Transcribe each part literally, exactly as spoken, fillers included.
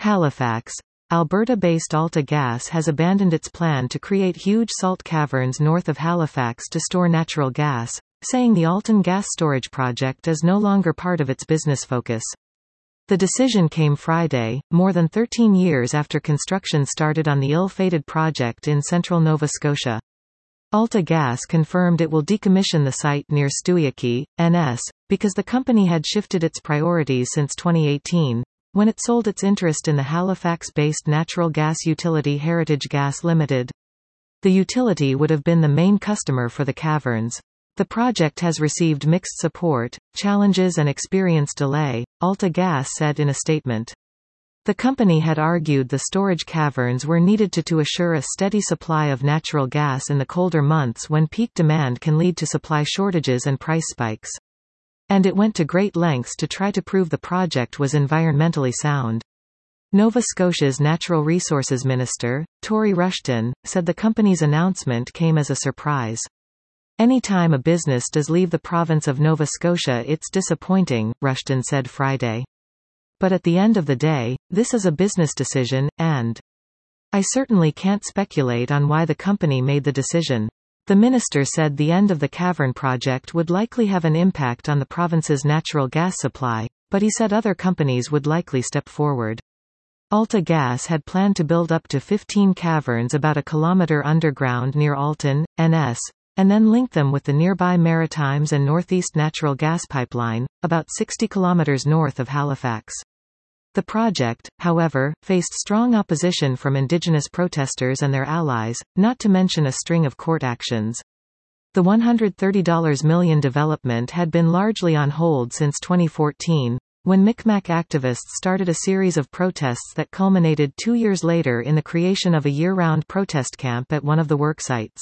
Halifax. Alberta-based AltaGas has abandoned its plan to create huge salt caverns north of Halifax to store natural gas, saying the Alton gas storage project is no longer part of its business focus. The decision came Friday, more than thirteen years after construction started on the ill-fated project in central Nova Scotia. AltaGas confirmed it will decommission the site near Stewiacke, N S, because the company had shifted its priorities since twenty eighteen, when it sold its interest in the Halifax-based natural gas utility Heritage Gas Limited. The utility would have been the main customer for the caverns. The project has received mixed support, challenges and experienced delay, AltaGas said in a statement. The company had argued the storage caverns were needed to, to assure a steady supply of natural gas in the colder months when peak demand can lead to supply shortages and price spikes. And it went to great lengths to try to prove the project was environmentally sound. Nova Scotia's Natural Resources Minister, Tory Rushton, said the company's announcement came as a surprise. Any time a business does leave the province of Nova Scotia, it's disappointing, Rushton said Friday. But at the end of the day, this is a business decision, and I certainly can't speculate on why the company made the decision. The minister said the end of the cavern project would likely have an impact on the province's natural gas supply, but he said other companies would likely step forward. AltaGas had planned to build up to fifteen caverns about a kilometre underground near Alton, N S, and then link them with the nearby Maritimes and Northeast Natural Gas Pipeline, about sixty kilometres north of Halifax. The project, however, faced strong opposition from Indigenous protesters and their allies, not to mention a string of court actions. The one hundred thirty million dollars development had been largely on hold since twenty fourteen, when Mi'kmaq activists started a series of protests that culminated two years later in the creation of a year-round protest camp at one of the worksites.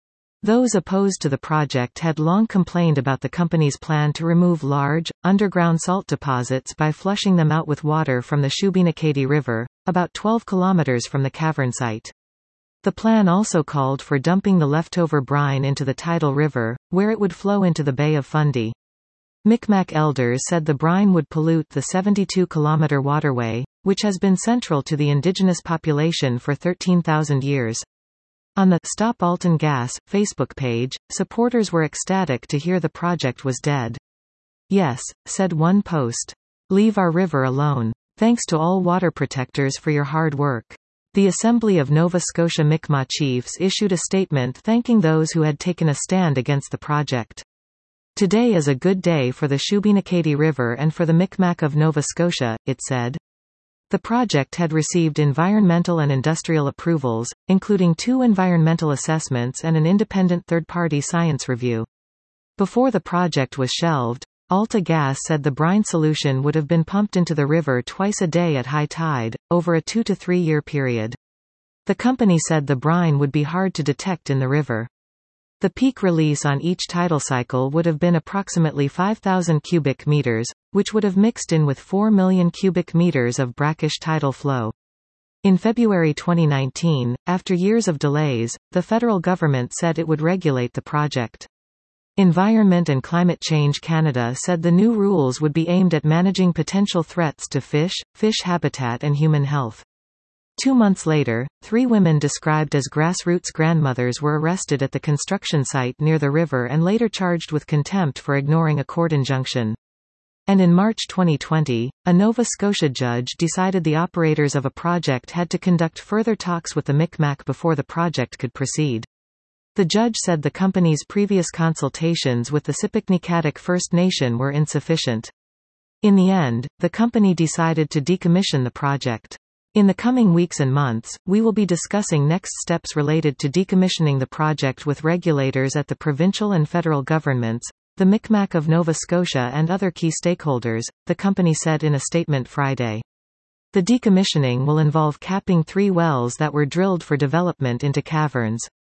Those opposed to the project had long complained about the company's plan to remove large, underground salt deposits by flushing them out with water from the Shubenacadie River, about twelve kilometers from the cavern site. The plan also called for dumping the leftover brine into the tidal river, where it would flow into the Bay of Fundy. Mi'kmaq elders said the brine would pollute the seventy-two kilometer waterway, which has been central to the indigenous population for thirteen thousand years. On the Stop Alton Gas Facebook page, supporters were ecstatic to hear the project was dead. Yes, said one post. Leave our river alone. Thanks to all water protectors for your hard work. The Assembly of Nova Scotia Mi'kmaq Chiefs issued a statement thanking those who had taken a stand against the project. Today is a good day for the Shubenacadie River and for the Mi'kmaq of Nova Scotia, it said. The project had received environmental and industrial approvals, including two environmental assessments and an independent third-party science review. Before the project was shelved, AltaGas said the brine solution would have been pumped into the river twice a day at high tide, over a two to three year period. The company said the brine would be hard to detect in the river. The peak release on each tidal cycle would have been approximately five thousand cubic meters, which would have mixed in with four million cubic meters of brackish tidal flow. In February twenty nineteen, after years of delays, the federal government said it would regulate the project. Environment and Climate Change Canada said the new rules would be aimed at managing potential threats to fish, fish habitat and human health. Two months later, three women described as grassroots grandmothers were arrested at the construction site near the river and later charged with contempt for ignoring a court injunction. And in March twenty twenty, a Nova Scotia judge decided the operators of a project had to conduct further talks with the Mi'kmaq before the project could proceed. The judge said the company's previous consultations with the Sipekne'katik First Nation were insufficient. In the end, the company decided to decommission the project. In the coming weeks and months, we will be discussing next steps related to decommissioning the project with regulators at the provincial and federal governments, the Mi'kmaq of Nova Scotia and other key stakeholders, the company said in a statement Friday. The decommissioning will involve capping three wells that were drilled for development into caverns.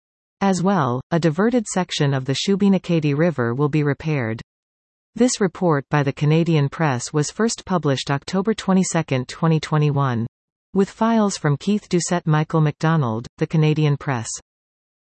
As well, a diverted section of the Shubenacadie River will be repaired. This report by the Canadian Press was first published October twenty-second, twenty twenty-one. With files from Keith Doucette, Michael McDonald, The Canadian Press.